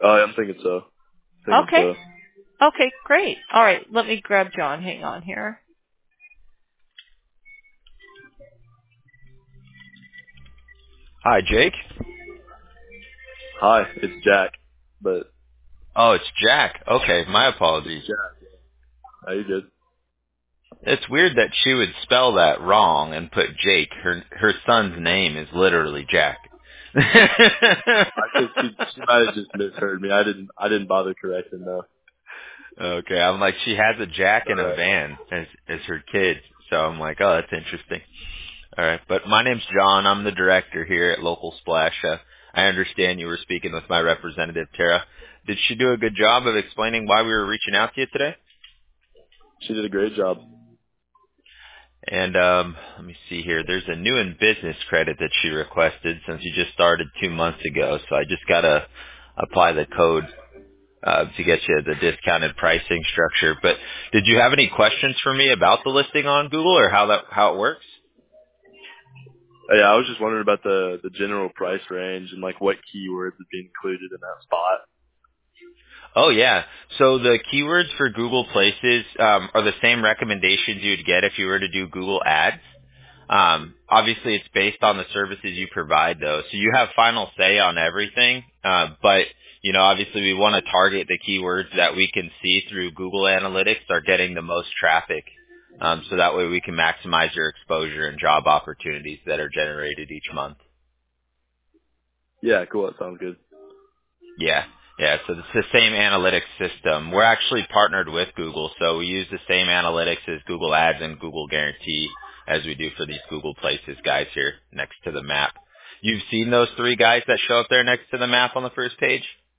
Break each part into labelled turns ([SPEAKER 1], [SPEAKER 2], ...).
[SPEAKER 1] I'm thinking so.
[SPEAKER 2] Okay. Okay, great. All right, let me grab John. Hang on here.
[SPEAKER 3] Hi, Jake.
[SPEAKER 1] Hi, it's Jack. But
[SPEAKER 3] Oh, it's Jack. Okay, my apologies.
[SPEAKER 1] Jack. How you good?
[SPEAKER 3] It's weird that she would spell that wrong and put Jake. Her son's name is literally Jack.
[SPEAKER 1] I think she might have just misheard me. I didn't bother correcting though.
[SPEAKER 3] Okay, I'm like, she has a Jack
[SPEAKER 1] All
[SPEAKER 3] and a
[SPEAKER 1] right.
[SPEAKER 3] Van as her kids, so I'm like, oh, that's interesting. All right, but my name's John. I'm the director here at Local Splash. I understand you were speaking with my representative, Tara. Did she do a good job of explaining why we were reaching out to you today?
[SPEAKER 1] She did a great job.
[SPEAKER 3] And let me see here. There's a new in business credit that she requested since you just started 2 months ago. So I just gotta apply the code to get you the discounted pricing structure. But did you have any questions for me about the listing on Google or how it works?
[SPEAKER 1] Yeah, I was just wondering about the general price range and like what keywords would be included in that spot.
[SPEAKER 3] Oh yeah. So the keywords for Google Places are the same recommendations you'd get if you were to do Google Ads. Obviously, it's based on the services you provide, though. So you have final say on everything. But obviously, we want to target the keywords that we can see through Google Analytics are getting the most traffic. So that way we can maximize your exposure and job opportunities that are generated each month.
[SPEAKER 1] Yeah, cool. That sounds good.
[SPEAKER 3] Yeah. Yeah, so it's the same analytics system. We're actually partnered with Google, so we use the same analytics as Google Ads and Google Guarantee as we do for these Google Places guys here next to the map. You've seen those 3 guys that show up there next to the map on the first page?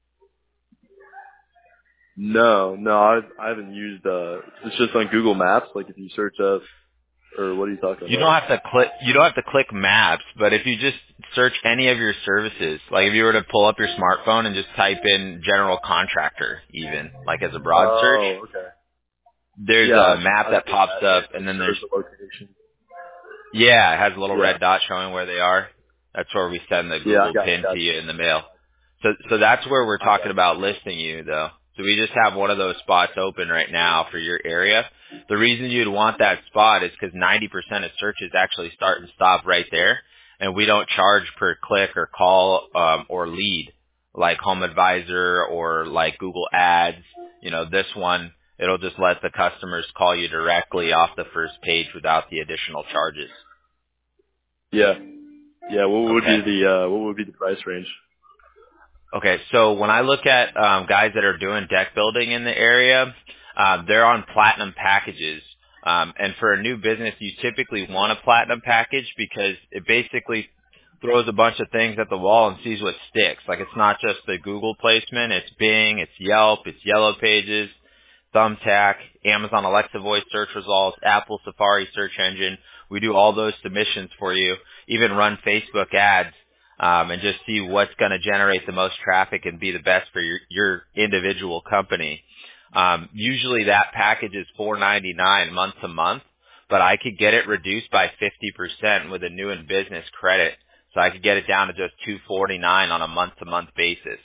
[SPEAKER 1] No, I haven't used. It's just on Google Maps. Like if you search up, or what are you talking
[SPEAKER 3] You
[SPEAKER 1] about?
[SPEAKER 3] don't have to click. You don't have to click maps, but if you just search any of your services, like if you were to pull up your smartphone and just type in general contractor, even like as a broad search,
[SPEAKER 1] Oh, okay.
[SPEAKER 3] there's
[SPEAKER 1] Yeah,
[SPEAKER 3] a map
[SPEAKER 1] I
[SPEAKER 3] that
[SPEAKER 1] see
[SPEAKER 3] pops
[SPEAKER 1] that.
[SPEAKER 3] up,
[SPEAKER 1] It
[SPEAKER 3] and then
[SPEAKER 1] shows
[SPEAKER 3] there's
[SPEAKER 1] the location.
[SPEAKER 3] yeah, it has a little
[SPEAKER 1] Yeah,
[SPEAKER 3] red dot showing where they are. That's where we send the
[SPEAKER 1] yeah,
[SPEAKER 3] Google pin to
[SPEAKER 1] got
[SPEAKER 3] you
[SPEAKER 1] you.
[SPEAKER 3] in the mail. So that's where we're
[SPEAKER 1] I got
[SPEAKER 3] talking
[SPEAKER 1] you.
[SPEAKER 3] about listing you, though. So we just have one of those spots open right now for your area. The reason you'd want that spot is because 90% of searches actually start and stop right there, and we don't charge per click or call or lead like Home Advisor or like Google Ads. This one, it'll just let the customers call you directly off the first page without the additional charges.
[SPEAKER 1] Yeah, yeah.
[SPEAKER 3] Okay.
[SPEAKER 1] What would be the price range?
[SPEAKER 3] Okay, so when I look at guys that are doing deck building in the area, they're on platinum packages. And for a new business, you typically want a platinum package because it basically throws a bunch of things at the wall and sees what sticks. Like it's not just the Google placement, it's Bing, it's Yelp, it's Yellow Pages, Thumbtack, Amazon Alexa voice search results, Apple Safari search engine. We do all those submissions for you, even run Facebook ads, and just see what's going to generate the most traffic and be the best for your individual company. Usually that package is $4.99 month to month, but I could get it reduced by 50% with a new in business credit. So I could get it down to just $2.49 on a month to month basis.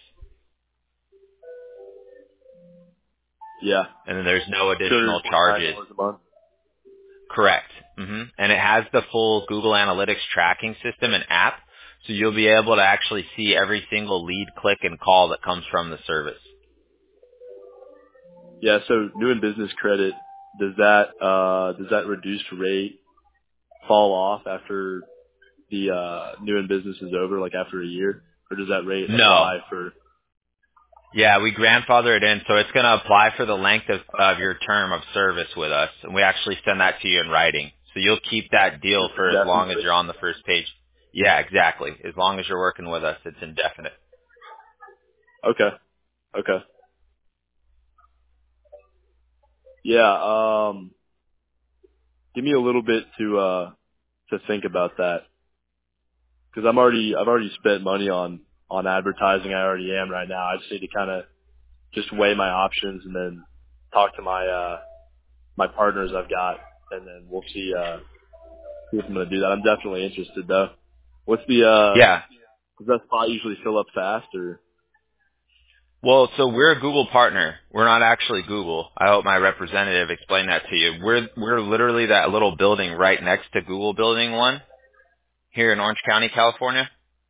[SPEAKER 1] Yeah,
[SPEAKER 3] And then there's no additional charges.
[SPEAKER 1] $249 a month.
[SPEAKER 3] Correct. And it has the full Google Analytics tracking system and app, so you'll be able to actually see every single lead, click, and call that comes from the service.
[SPEAKER 1] Yeah. So new in business credit, does that reduced rate fall off after the new in business is over, like after a year, or does that rate
[SPEAKER 3] No.
[SPEAKER 1] apply for?
[SPEAKER 3] Yeah, we grandfather it in, so it's going to apply for the length of your term of service with us, and we actually send that to you in writing. So you'll keep that deal
[SPEAKER 1] Just
[SPEAKER 3] for as long as
[SPEAKER 1] indefinitely.
[SPEAKER 3] you're on the first page. Yeah, exactly. As long as you're working with us, it's indefinite.
[SPEAKER 1] Okay. Okay. Yeah. Give me a little bit to think about that, because I've already spent money on advertising. I already am right now. I just need to kind of just weigh my options and then talk to my partners I've got, and then we'll see if I'm going to do that. I'm definitely interested though. What's the
[SPEAKER 3] Yeah.
[SPEAKER 1] does that spot usually fill up fast or?
[SPEAKER 3] Well, so we're a Google partner. We're not actually Google. I hope my representative explained that to you. We're literally that little building right next to Google Building 1 here in Orange County, California.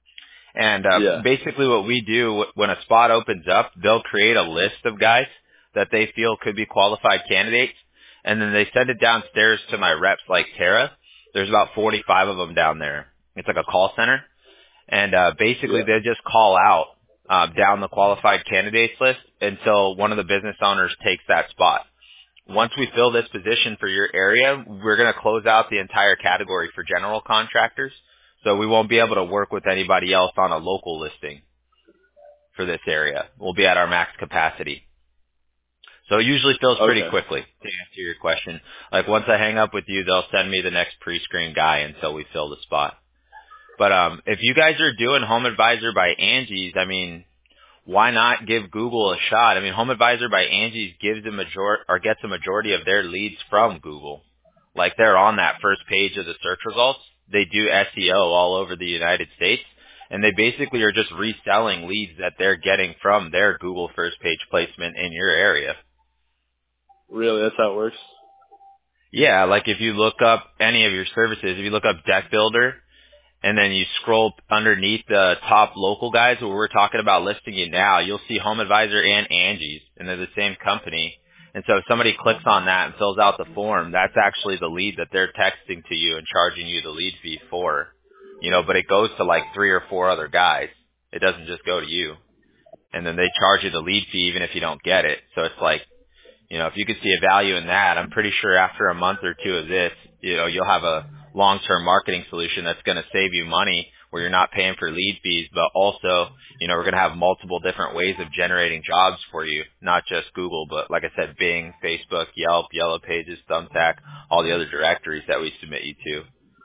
[SPEAKER 3] And
[SPEAKER 1] Yeah.
[SPEAKER 3] basically what we do when a spot opens up, they'll create a list of guys that they feel could be qualified candidates, and then they send it downstairs to my reps like Tara. There's about 45 of them down there. It's like a call center. And basically
[SPEAKER 1] Yeah.
[SPEAKER 3] they just call out down the qualified candidates list until one of the business owners takes that spot. Once we fill this position for your area, we're going to close out the entire category for general contractors. So we won't be able to work with anybody else on a local listing for this area. We'll be at our max capacity. So it usually fills pretty quickly, to answer your question. Like once I hang up with you, they'll send me the next pre-screen guy until we fill the spot. But if you guys are doing Home Advisor by Angie's, I mean, why not give Google a shot? I mean, Home Advisor by Angie's gets a majority of their leads from Google. Like they're on that first page of the search results. They do SEO all over the United States, and they basically are just reselling leads that they're getting from their Google first page placement in your area.
[SPEAKER 1] Really? That's how it works?
[SPEAKER 3] Yeah, like if you look up any of your services, if you look up Deck Builder, and then you scroll underneath the top local guys where we're talking about listing you now, you'll see Home Advisor and Angie's, and they're the same company. And so if somebody clicks on that and fills out the form, that's actually the lead that they're texting to you and charging you the lead fee for. You know, but it goes to like 3 or 4 other guys. It doesn't just go to you. And then they charge you the lead fee even if you don't get it. So it's like, you know, if you could see a value in that, I'm pretty sure after a month or two of this, you know, you'll have a long-term marketing solution that's going to save you money where you're not paying for lead fees, but also, you know, we're going to have multiple different ways of generating jobs for you, not just Google, but like I said, Bing, Facebook, Yelp, Yellow Pages, Thumbtack, all the other directories that we submit you to.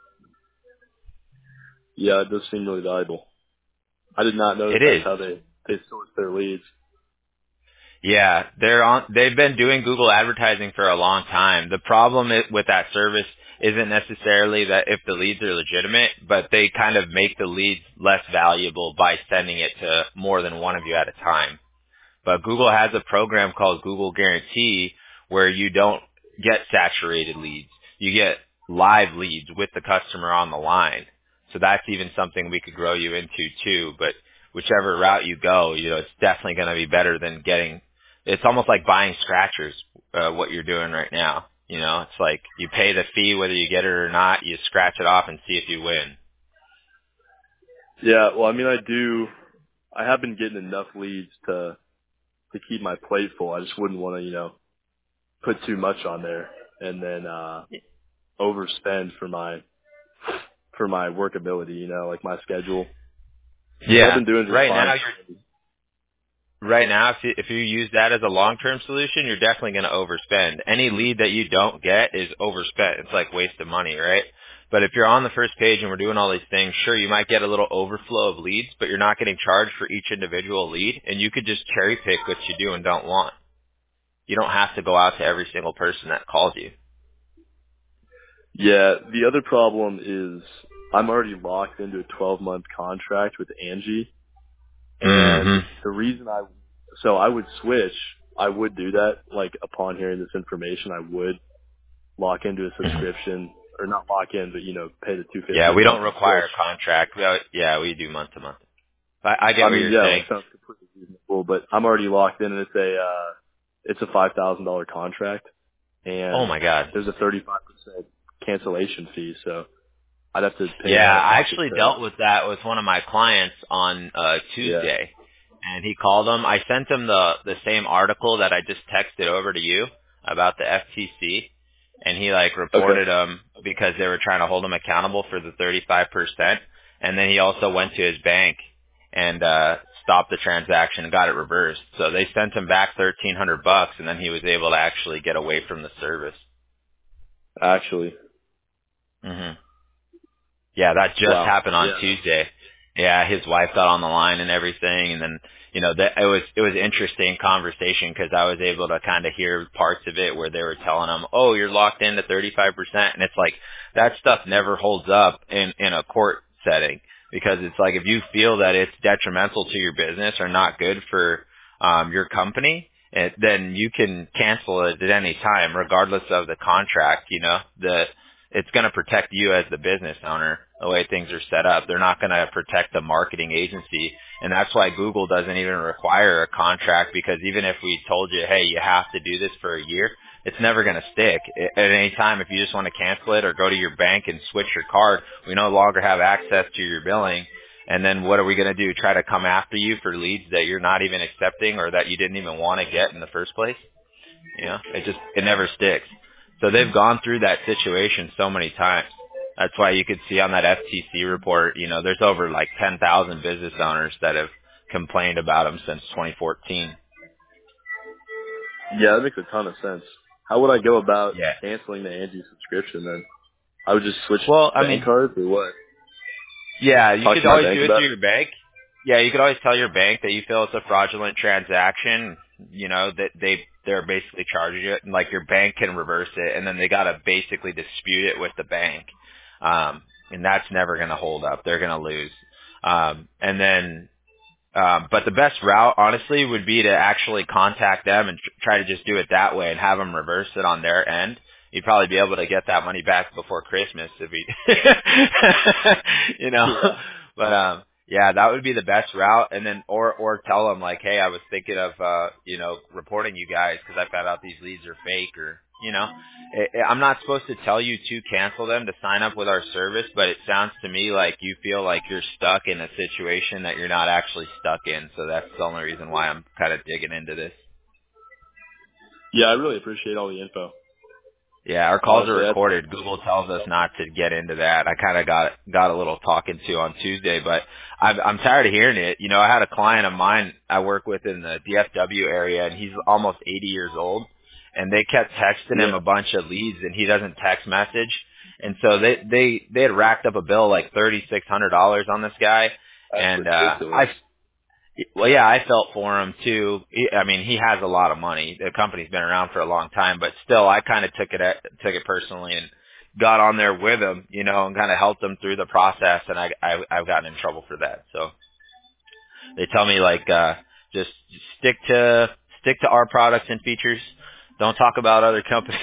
[SPEAKER 1] Yeah, it does seem really valuable. I did not know that's how they source their leads.
[SPEAKER 3] Yeah, they've been doing Google advertising for a long time. The problem with that service isn't necessarily that if the leads are legitimate, but they kind of make the leads less valuable by sending it to more than one of you at a time. But Google has a program called Google Guarantee where you don't get saturated leads. You get live leads with the customer on the line. So that's even something we could grow you into too. But whichever route you go, you know, it's definitely going to be better than it's almost like buying scratchers, what you're doing right now. You know, it's like you pay the fee whether you get it or not, you scratch it off and see if you win.
[SPEAKER 1] Yeah, well, I mean, I have been getting enough leads to keep my plate full. I just wouldn't want to, you know, put too much on there and then overspend for my workability, you know, like my schedule.
[SPEAKER 3] Yeah,
[SPEAKER 1] I've been doing just fine.
[SPEAKER 3] Right now, if you use that as a long-term solution, you're definitely going to overspend. Any lead that you don't get is overspent. It's like waste of money, right? But if you're on the first page and we're doing all these things, sure, you might get a little overflow of leads, but you're not getting charged for each individual lead, and you could just cherry pick what you do and don't want. You don't have to go out to every single person that calls you.
[SPEAKER 1] Yeah, the other problem is I'm already locked into a 12-month contract with Angie. And the reason I would switch, I would do that, like upon hearing this information, I would lock into a subscription, or not lock in, but, you know, pay the $250.
[SPEAKER 3] Yeah, we don't require a contract. We do month to month. I get what you're saying.
[SPEAKER 1] It sounds completely reasonable, but I'm already locked in, and it's a $5,000 contract. And
[SPEAKER 3] oh my God,
[SPEAKER 1] there's a 35% cancellation fee, so I'd have to pay.
[SPEAKER 3] Yeah, I actually dealt with that with one of my clients on Tuesday, and he called him. I sent him the same article that I just texted over to you about the FTC, and he like reported them because they were trying to hold him accountable for the 35%, and then he also went to his bank and stopped the transaction and got it reversed. So they sent him back $1,300, and then he was able to actually get away from the service.
[SPEAKER 1] Actually.
[SPEAKER 3] Yeah, that just happened on Tuesday. Yeah, his wife got on the line and everything, and then it was interesting conversation because I was able to kind of hear parts of it where they were telling him, "Oh, you're locked into 35%," and it's like that stuff never holds up in a court setting because it's like if you feel that it's detrimental to your business or not good for your company, then you can cancel it at any time, regardless of the contract. You know, it's going to protect you as the business owner. The way things are set up, they're not going to protect the marketing agency, and that's why Google doesn't even require a contract. Because even if we told you, hey, you have to do this for a year, it's never going to stick. At any time, if you just want to cancel it or go to your bank and switch your card, we no longer have access to your billing. And then what are we going to do? Try to come after you for leads that you're not even accepting or that you didn't even want to get in the first place? You know, it never sticks. So they've gone through that situation so many times. That's why you could see on that FTC report, you know, there's over like 10,000 business owners that have complained about them since 2014.
[SPEAKER 1] Yeah, that makes a ton of sense. How would I go about
[SPEAKER 3] Yeah.
[SPEAKER 1] canceling the Angie subscription then? I would just switch bank
[SPEAKER 3] mean,
[SPEAKER 1] cards or what?
[SPEAKER 3] yeah, you
[SPEAKER 1] Talk
[SPEAKER 3] could
[SPEAKER 1] to my
[SPEAKER 3] always
[SPEAKER 1] bank
[SPEAKER 3] do it
[SPEAKER 1] about
[SPEAKER 3] through your bank. Yeah, you could always tell your bank that you feel it's a fraudulent transaction, you know, that they're basically charging you, and like your bank can reverse it, and then they gotta basically dispute it with the bank. And that's never gonna hold up. They're gonna lose. And then but the best route, honestly, would be to actually contact them and try to just do it that way and have them reverse it on their end. You'd probably be able to get that money back before Christmas if you, you know.
[SPEAKER 1] Yeah.
[SPEAKER 3] But yeah, that would be the best route. And then or tell them like, hey, I was thinking of you know, reporting you guys because I found out these leads are fake, or you know. I'm not supposed to tell you to cancel them to sign up with our service, but it sounds to me like you feel like you're stuck in a situation that you're not actually stuck in. So that's the only reason why I'm kind of digging into this.
[SPEAKER 1] Yeah, I really appreciate all the info.
[SPEAKER 3] Yeah, our calls are
[SPEAKER 1] Honestly,
[SPEAKER 3] recorded. Google tells us not to get into that. I kind of got a little talking to on Tuesday, but I'm tired of hearing it. You know, I had a client of mine I work with in the DFW area, and he's almost 80 years old, and they kept texting him a bunch of leads, and he doesn't text message, and so they had racked up a bill like $3,600 on this guy,
[SPEAKER 1] that's
[SPEAKER 3] and
[SPEAKER 1] ridiculous.
[SPEAKER 3] Well, yeah, I felt for him too. I mean, he has a lot of money. The company's been around for a long time, but still, I kind of took it personally and got on there with him, you know, and kind of helped him through the process. And I've gotten in trouble for that. So they tell me like, just stick to our products and features. Don't talk about other companies.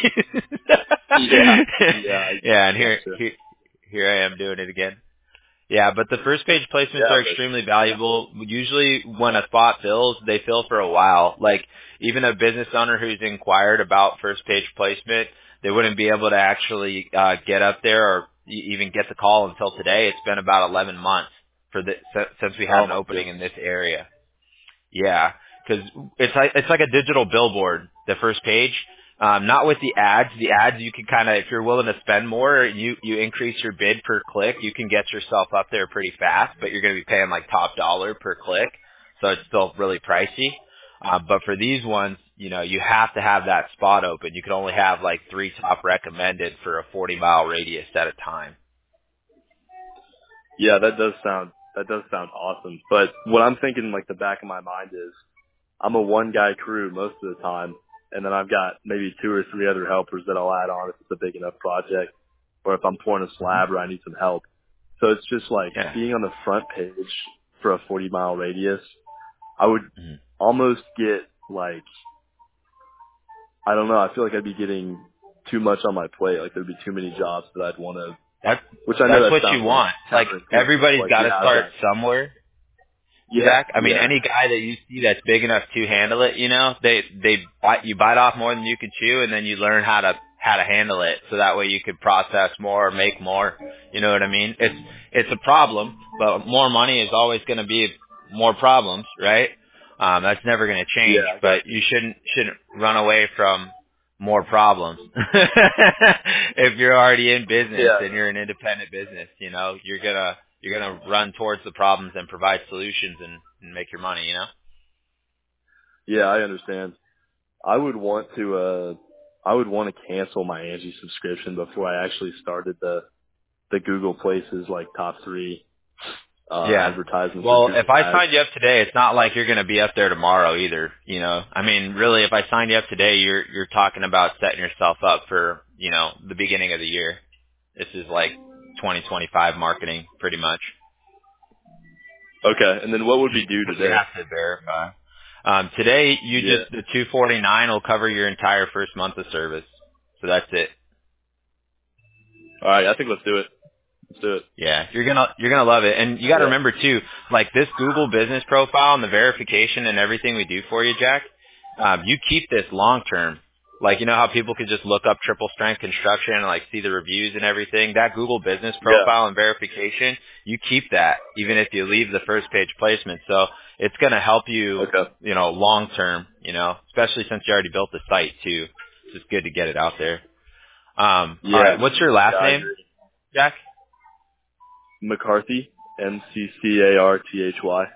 [SPEAKER 1] Yeah. Yeah.
[SPEAKER 3] Yeah, and
[SPEAKER 1] Gotcha.
[SPEAKER 3] here I am doing it again. Yeah, but the first page placements
[SPEAKER 1] Yeah,
[SPEAKER 3] are extremely valuable. Usually when a spot fills, they fill for a while. Like even a business owner who's inquired about first page placement, they wouldn't be able to actually get up there or even get the call until today. It's been about 11 months since we had an opening in this area. Yeah, because it's like a digital billboard, the first page. Not with the ads. The ads you can kind of, if you're willing to spend more, you increase your bid per click, you can get yourself up there pretty fast, but you're going to be paying like top dollar per click, so it's still really pricey. But for these ones, you know, you have to have that spot open. You can only have like 3 top recommended for a 40-mile radius at a time.
[SPEAKER 1] Yeah, that does sound awesome. But what I'm thinking, like the back of my mind is, I'm a one guy crew most of the time, and then I've got maybe 2 or 3 other helpers that I'll add on if it's a big enough project, or if I'm pouring a slab or I need some help. So it's just like being on the front page for a 40-mile radius. I would almost get like, I don't know, I feel like I'd be getting too much on my plate. Like there'd be too many jobs that I'd want to.
[SPEAKER 3] That's
[SPEAKER 1] That
[SPEAKER 3] what
[SPEAKER 1] sounds
[SPEAKER 3] you want. Like everybody's got to start somewhere.
[SPEAKER 1] Yeah,
[SPEAKER 3] Zach, I mean,
[SPEAKER 1] yeah.
[SPEAKER 3] any guy that you see that's big enough to handle it, you know, you bite off more than you can chew, and then you learn how to handle it, so that way you could process more, make more. You know what I mean? It's a problem, but more money is always going to be more problems, right? That's never going to change.
[SPEAKER 1] Yeah,
[SPEAKER 3] but you shouldn't run away from more problems. If you're already in business and you're an independent business, you know, you're gonna run towards the problems and provide solutions and make your money, you know?
[SPEAKER 1] Yeah, I understand. I would want to cancel my Angie subscription before I actually started the Google Places like top 3 advertisements.
[SPEAKER 3] Well, if I signed you up today, it's not like you're going to be up there tomorrow either, you know? I mean, really, if I signed you up today, you're talking about setting yourself up for, you know, the beginning of the year. This is like 2025 marketing, pretty much.
[SPEAKER 1] Okay, and then what would we do today?
[SPEAKER 3] You have to verify. Today,
[SPEAKER 1] Yeah.
[SPEAKER 3] the $249 will cover your entire first month of service. So that's it.
[SPEAKER 1] All right. I think let's do it. Let's do it.
[SPEAKER 3] Yeah, you're gonna love it. And you got to
[SPEAKER 1] Yeah.
[SPEAKER 3] remember too, like this Google business profile and the verification and everything we do for you, Jack. You keep this long term. Like, you know how people could just look up Triple Strength Construction and like see the reviews and everything? That Google business
[SPEAKER 1] Yeah.
[SPEAKER 3] profile and verification, you keep that even if you leave the first page placement. So it's going to help you,
[SPEAKER 1] Okay.
[SPEAKER 3] long term, especially since you already built the site too. It's just good to get it out there. All
[SPEAKER 1] Yeah.
[SPEAKER 3] right. What's your last
[SPEAKER 1] Yeah, I
[SPEAKER 3] name,
[SPEAKER 1] agree.
[SPEAKER 3] Jack?
[SPEAKER 1] McCarthy. McCarthy.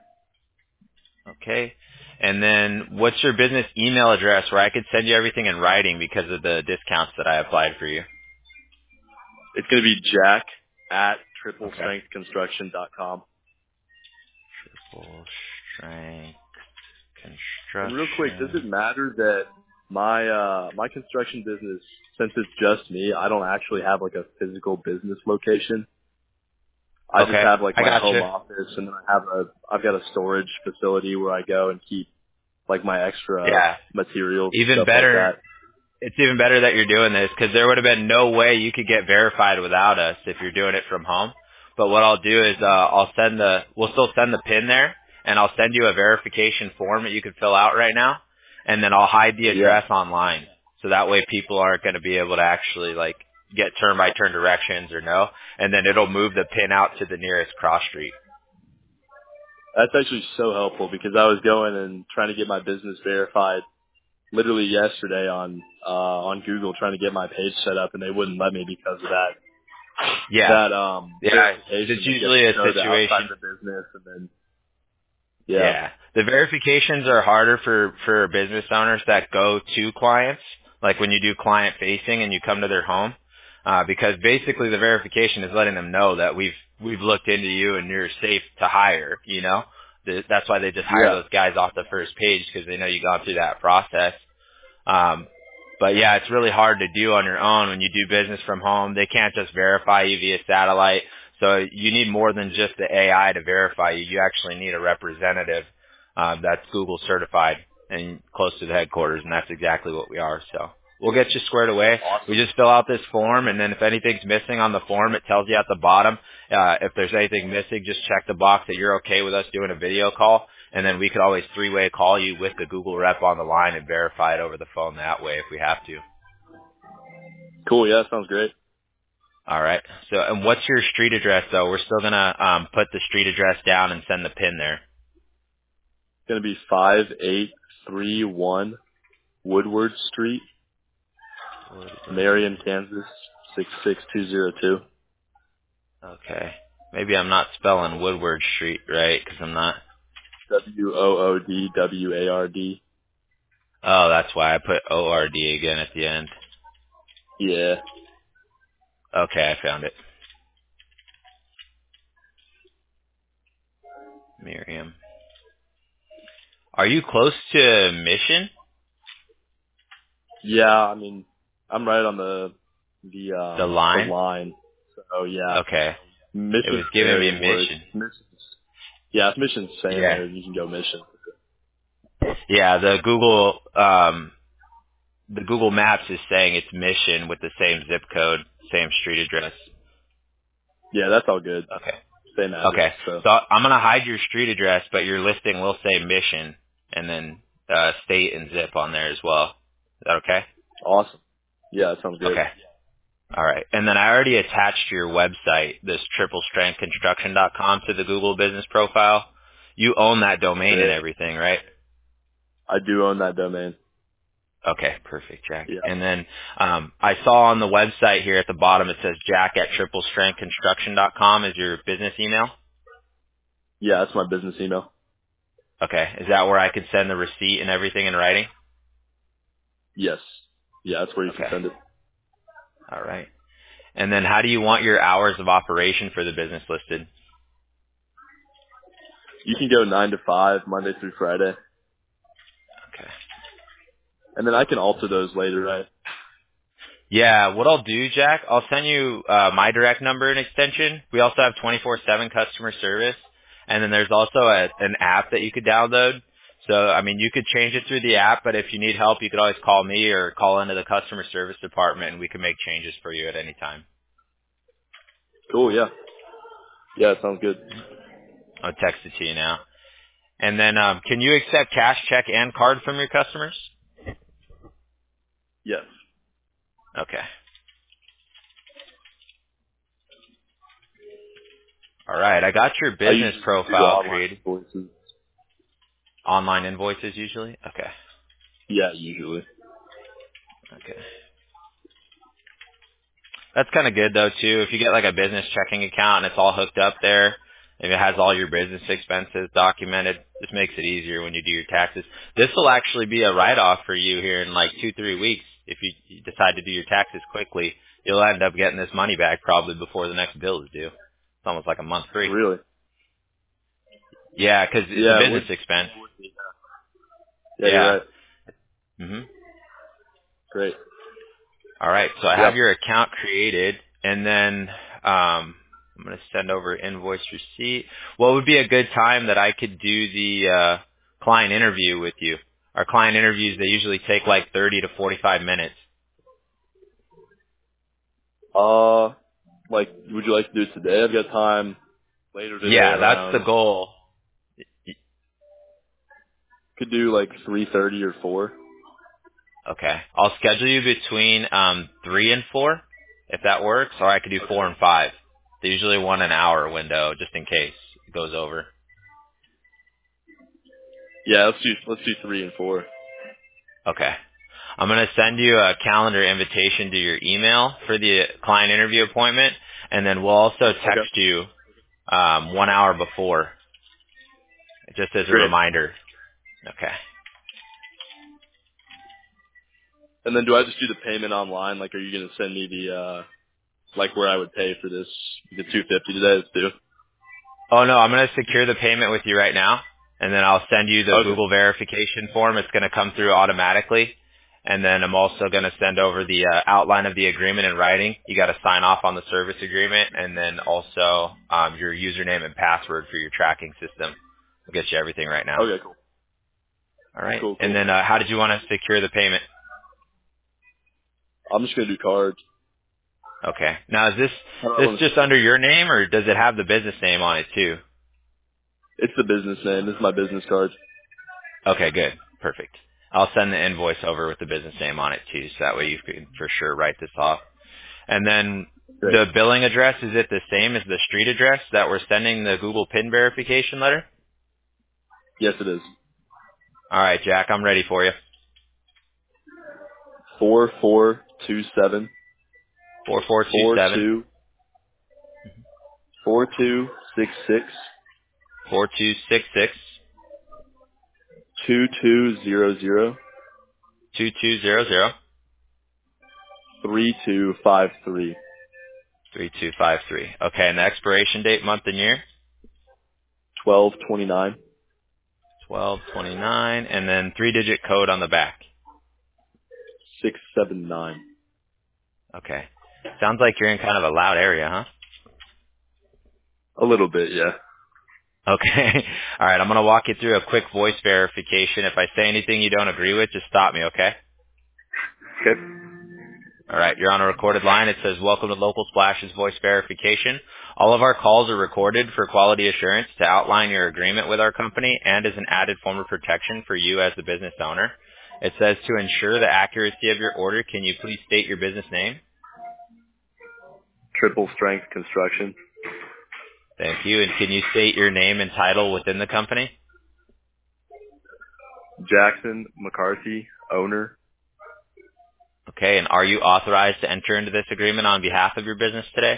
[SPEAKER 3] Okay. And then what's your business email address where I could send you everything in writing because of the discounts that I applied for you?
[SPEAKER 1] It's going to be Jack at
[SPEAKER 3] Okay.
[SPEAKER 1] triple-strength-construction.com.
[SPEAKER 3] Triple strength
[SPEAKER 1] And real quick, does it
[SPEAKER 3] construction.
[SPEAKER 1] matter that my construction business, since it's just me, I don't actually have like a physical business location. I just
[SPEAKER 3] Okay.
[SPEAKER 1] have like
[SPEAKER 3] I
[SPEAKER 1] my home
[SPEAKER 3] gotcha.
[SPEAKER 1] office, and then I've got a storage facility where I go and keep like my extra
[SPEAKER 3] Yeah.
[SPEAKER 1] materials and
[SPEAKER 3] Even
[SPEAKER 1] stuff like
[SPEAKER 3] better.
[SPEAKER 1] that.
[SPEAKER 3] It's even better that you're doing this because there would have been no way you could get verified without us if you're doing it from home. But what I'll do is we'll still send the PIN there, and I'll send you a verification form that you can fill out right now, and then I'll hide the
[SPEAKER 1] Yeah,
[SPEAKER 3] address online, so that way people aren't going to be able to actually like get turn by turn directions or no, and then it'll move the PIN out to the nearest cross street.
[SPEAKER 1] that's actually so helpful because I was going and trying to get my business verified literally yesterday on Google, trying to get my page set up, and they wouldn't let me because of
[SPEAKER 3] Yeah,
[SPEAKER 1] that
[SPEAKER 3] yeah,
[SPEAKER 1] verification
[SPEAKER 3] it's
[SPEAKER 1] that you have to
[SPEAKER 3] usually a
[SPEAKER 1] show the outside
[SPEAKER 3] situation.
[SPEAKER 1] of the business, and then
[SPEAKER 3] Yeah. The verifications are harder for business owners that go to clients, like when you do client facing and you come to their home, because basically the verification is letting them know that we've looked into you and you're safe to hire, That's why they just hire
[SPEAKER 1] yeah,
[SPEAKER 3] those guys off the first page because they know you've gone through that process. Um, but yeah, it's really hard to do on your own when you do business from home. They can't just verify you via satellite. So you need more than just the AI to verify you. You actually need a representative that's Google certified and close to the headquarters, and that's exactly what we are. So we'll get you squared away. We
[SPEAKER 1] awesome,
[SPEAKER 3] just fill out this form, and then if anything's missing on the form, it tells you at the bottom. If there's anything missing, just check the box that you're okay with us doing a video call, and then we could always three-way call you with the Google rep on the line and verify it over the phone that way if we have to.
[SPEAKER 1] cool. Yeah, that sounds great.
[SPEAKER 3] All right. So, and what's your street address though? We're still gonna put the street address down and send the pin there.
[SPEAKER 1] It's gonna be 5831 Woodward Street, Marion, Kansas 66202.
[SPEAKER 3] Okay. Maybe I'm not spelling Woodward Street right because I'm not.
[SPEAKER 1] WOODWARD.
[SPEAKER 3] Oh, that's why I put ORD again at the end.
[SPEAKER 1] Yeah.
[SPEAKER 3] Okay, I found it. Miriam. Are you close to Mission?
[SPEAKER 1] Yeah, I mean, I'm right on the
[SPEAKER 3] The line?
[SPEAKER 1] line. So yeah,
[SPEAKER 3] Okay. It was
[SPEAKER 1] Mission's
[SPEAKER 3] giving me
[SPEAKER 1] area works.
[SPEAKER 3] Mission.
[SPEAKER 1] Yeah, if Mission's saying
[SPEAKER 3] Yeah.
[SPEAKER 1] there, you can go Mission.
[SPEAKER 3] Yeah, the Google Maps is saying it's Mission with the same zip code, same street address.
[SPEAKER 1] Yeah, that's all good.
[SPEAKER 3] Okay.
[SPEAKER 1] Same address.
[SPEAKER 3] Okay.
[SPEAKER 1] So
[SPEAKER 3] So I'm gonna hide your street address, but your listing will say Mission and then state and zip on there as well. Is that okay?
[SPEAKER 1] awesome. Yeah, that sounds great.
[SPEAKER 3] Okay. All right. And then I already attached your website, this triple-strength-construction.com, to the Google business profile. You own that domain and
[SPEAKER 1] Great.
[SPEAKER 3] everything, right?
[SPEAKER 1] I do own that domain.
[SPEAKER 3] Okay, perfect, Jack.
[SPEAKER 1] Yeah.
[SPEAKER 3] And then I saw on the website here at the bottom it says Jack at triple-strength-construction.com is your business email.
[SPEAKER 1] Yeah, that's my business email.
[SPEAKER 3] Okay. Is that where I could send the receipt and everything in writing?
[SPEAKER 1] Yes. Yeah, that's where you can
[SPEAKER 3] Okay.
[SPEAKER 1] send it.
[SPEAKER 3] All right. And then how do you want your hours of operation for the business listed?
[SPEAKER 1] You can go 9 to 5, Monday through Friday.
[SPEAKER 3] Okay.
[SPEAKER 1] And then I can alter those later, right?
[SPEAKER 3] Yeah, what I'll do, Jack, I'll send you my direct number and extension. We also have 24/7 customer service, and then there's also an app that you could download. So, I mean, you could change it through the app, but if you need help, you could always call me or call into the customer service department, and we can make changes for you at any time.
[SPEAKER 1] Cool. Yeah. Yeah. Sounds good.
[SPEAKER 3] I'll text it to you now. And then, can you accept cash, check, and card from your customers?
[SPEAKER 1] Yes.
[SPEAKER 3] Okay. All right. I got your
[SPEAKER 1] I
[SPEAKER 3] business
[SPEAKER 1] usually do
[SPEAKER 3] profile
[SPEAKER 1] online
[SPEAKER 3] created.
[SPEAKER 1] invoices.
[SPEAKER 3] Online invoices usually? Okay.
[SPEAKER 1] Yeah, usually.
[SPEAKER 3] Okay. That's kind of good though too. If you get like a business checking account and it's all hooked up there, if it has all your business expenses documented, this makes it easier when you do your taxes. This will actually be a write-off for you here in like 2-3 weeks. If you decide to do your taxes quickly, you'll end up getting this money back probably before the next bill is due. It's almost like a month free.
[SPEAKER 1] Really?
[SPEAKER 3] Yeah, because it's a
[SPEAKER 1] Yeah.
[SPEAKER 3] business expense.
[SPEAKER 1] Yeah, you're right.
[SPEAKER 3] Mhm.
[SPEAKER 1] Great.
[SPEAKER 3] All right, so I
[SPEAKER 1] Yeah.
[SPEAKER 3] have your account created, and then I'm going to send over invoice receipt. What would be a good time that I could do the client interview with you? Our client interviews, they usually take like 30 to 45 minutes.
[SPEAKER 1] Like, would you like to do it today? I've got time later today
[SPEAKER 3] Yeah, that's the
[SPEAKER 1] around,
[SPEAKER 3] goal.
[SPEAKER 1] could do like 3:30 or 4.
[SPEAKER 3] Okay, I'll schedule you between 3 and 4, if that works, or I could do 4 and 5. They usually want an hour window, just in case it goes over.
[SPEAKER 1] Yeah, let's do 3 and 4.
[SPEAKER 3] Okay. I'm going to send you a calendar invitation to your email for the client interview appointment, and then we'll also
[SPEAKER 1] Okay.
[SPEAKER 3] text you 1 hour before, just as a
[SPEAKER 1] Great.
[SPEAKER 3] reminder. Okay.
[SPEAKER 1] And then do I just do the payment online? Like, are you going to send me the, like where I would pay for this, the 250 today? Let's do.
[SPEAKER 3] Oh, no, I'm going to secure the payment with you right now, and then I'll send you the
[SPEAKER 1] Okay.
[SPEAKER 3] Google verification form. It's going to come through automatically. And then I'm also going to send over the outline of the agreement in writing. You got to sign off on the service agreement, and then also your username and password for your tracking system. We'll get you everything right now.
[SPEAKER 1] Okay, cool.
[SPEAKER 3] All right.
[SPEAKER 1] Cool,
[SPEAKER 3] And
[SPEAKER 1] cool.
[SPEAKER 3] then how did you want to secure the payment?
[SPEAKER 1] I'm just going to do cards.
[SPEAKER 3] Okay. Now is this
[SPEAKER 1] How do I want to,
[SPEAKER 3] just under your name, or does it have the business name on it too?
[SPEAKER 1] it's the business name. This is my business card.
[SPEAKER 3] Okay, good. Perfect. I'll send the invoice over with the business name on it too, so that way you can for sure write this off. And then
[SPEAKER 1] Great.
[SPEAKER 3] the billing address, is it the same as the street address that we're sending the Google PIN verification letter?
[SPEAKER 1] Yes, it is.
[SPEAKER 3] All right, Jack, I'm ready for you.
[SPEAKER 1] 4427
[SPEAKER 3] 4427
[SPEAKER 1] 4266
[SPEAKER 3] 4266
[SPEAKER 1] 2200
[SPEAKER 3] 2200
[SPEAKER 1] 3253
[SPEAKER 3] 3253. Okay, and the expiration date, month and year?
[SPEAKER 1] 1229
[SPEAKER 3] 1229, and then 3-digit code on the back.
[SPEAKER 1] 679.
[SPEAKER 3] Okay. Sounds like you're in kind of a loud area, huh?
[SPEAKER 1] A little bit, yeah.
[SPEAKER 3] Okay. All right, I'm going to walk you through a quick voice verification. If I say anything you don't agree with, just stop me, okay?
[SPEAKER 1] Okay.
[SPEAKER 3] All right, you're on a recorded line. It says, welcome to Local Splash's voice verification. All of our calls are recorded for quality assurance to outline your agreement with our company and as an added form of protection for you as the business owner. It says, to ensure the accuracy of your order, can you please state your business name?
[SPEAKER 1] Triple Strength Construction.
[SPEAKER 3] Thank you. And can you state your name and title within the company?
[SPEAKER 1] Jackson McCarthy, owner.
[SPEAKER 3] Okay, and are you authorized to enter into this agreement on behalf of your business today?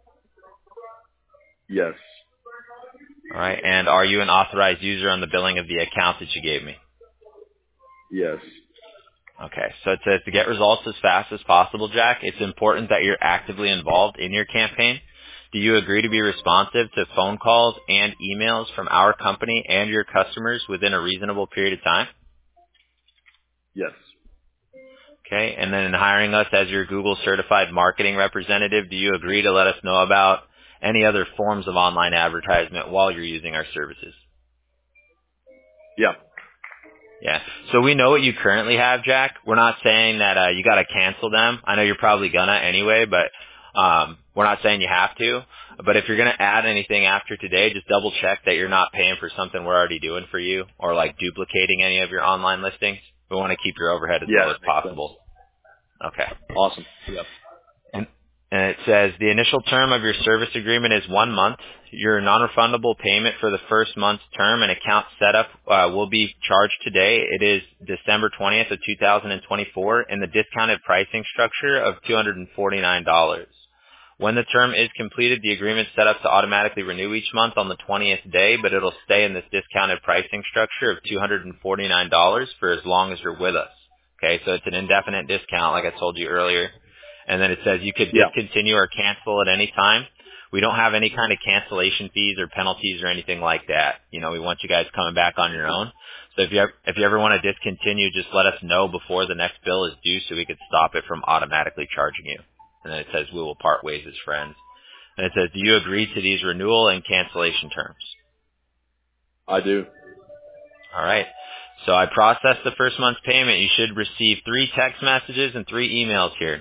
[SPEAKER 1] Yes.
[SPEAKER 3] All right, and are you an authorized user on the billing of the account that you gave me?
[SPEAKER 1] Yes.
[SPEAKER 3] Okay, so it says to get results as fast as possible, Jack, it's important that you're actively involved in your campaign. Do you agree to be responsive to phone calls and emails from our company and your customers within a reasonable period of time?
[SPEAKER 1] Yes.
[SPEAKER 3] Okay, and then in hiring us as your Google certified marketing representative, do you agree to let us know about any other forms of online advertisement while you're using our services?
[SPEAKER 1] Yeah.
[SPEAKER 3] Yeah. So we know what you currently have, Jack. We're not saying that you got to cancel them. I know you're probably gonna anyway, but we're not saying you have to. But if you're gonna add anything after today, just double check that you're not paying for something we're already doing for you, or like duplicating any of your online listings. We want to keep your overhead as low as possible. Okay.
[SPEAKER 1] Awesome. Yep.
[SPEAKER 3] And it says the initial term of your service agreement is 1 month. Your non-refundable payment for the first month's term and account setup will be charged today. It is December 20th of 2024 in the discounted pricing structure of $249. When the term is completed, the agreement is set up to automatically renew each month on the 20th day, but it'll stay in this discounted pricing structure of $249 for as long as you're with us. Okay, so it's an indefinite discount, like I told you earlier. And then it says you could discontinue or cancel at any time. We don't have any kind of cancellation fees or penalties or anything like that. You know, we want you guys coming back on your own. So if you ever want to discontinue, just let us know before the next bill is due so we could stop it from automatically charging you. And then it says we will part ways as friends. And it says, do you agree to these renewal and cancellation terms?
[SPEAKER 1] I do.
[SPEAKER 3] All right. So I processed the first month's payment. You should receive 3 text messages and 3 emails here.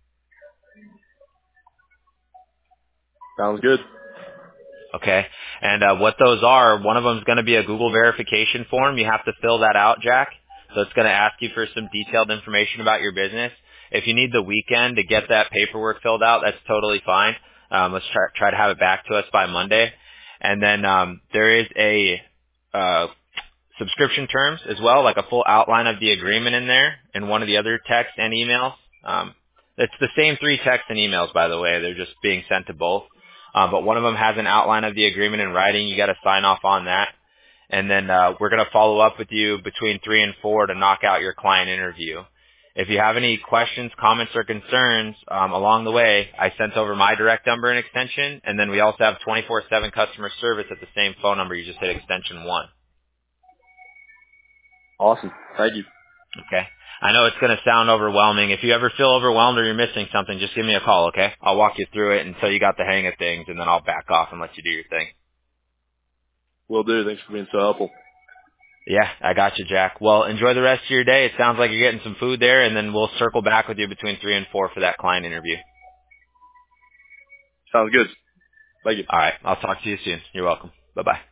[SPEAKER 1] Sounds good.
[SPEAKER 3] Okay. And what those are, one of them is going to be a Google verification form. You have to fill that out, Jack. So it's going to ask you for some detailed information about your business. If you need the weekend to get that paperwork filled out, that's totally fine. Let's try to have it back to us by Monday. And then there is a subscription terms as well, like a full outline of the agreement in there and one of the other texts and emails. It's the same 3 texts and emails, by the way. They're just being sent to both. But one of them has an outline of the agreement in writing. You got to sign off on that. And then we're going to follow up with you between 3 and 4 to knock out your client interview. If you have any questions, comments, or concerns along the way, I sent over my direct number and extension. And then we also have 24/7 customer service at the same phone number. You just hit extension 1.
[SPEAKER 1] Awesome. Thank you.
[SPEAKER 3] Okay. I know it's going to sound overwhelming. If you ever feel overwhelmed or you're missing something, just give me a call, okay? I'll walk you through it until you got the hang of things, and then I'll back off and let you do your thing.
[SPEAKER 1] Will do. Thanks for being so helpful.
[SPEAKER 3] Yeah, I got you, Jack. Well, enjoy the rest of your day. It sounds like you're getting some food there, and then we'll circle back with you between 3 and 4 for that client interview.
[SPEAKER 1] Sounds good. Thank you.
[SPEAKER 3] All right. I'll talk to you soon. You're welcome. Bye-bye.